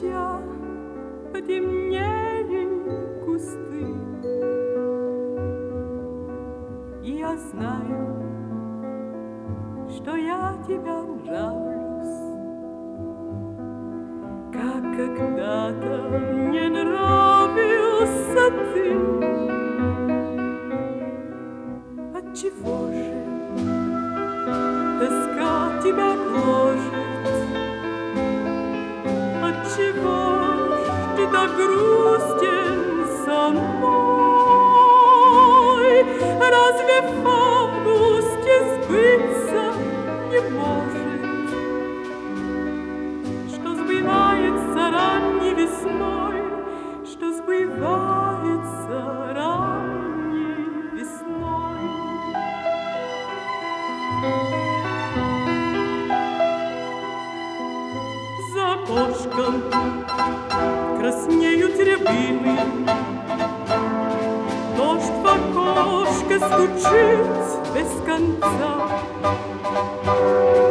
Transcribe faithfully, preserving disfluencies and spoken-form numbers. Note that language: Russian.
дождя потемнели кусты. И я знаю, что я тебе нравлюсь, как когда-то мне нравился ты. Отчего же тоска тебя гложет? Отчего ж ты так грустен со мной? Разве в августе сбыться не может, что сбывается ранней весной, что сбывается ранней весной? За окошком краснеют рябины, дождь в окошко стучит без конца.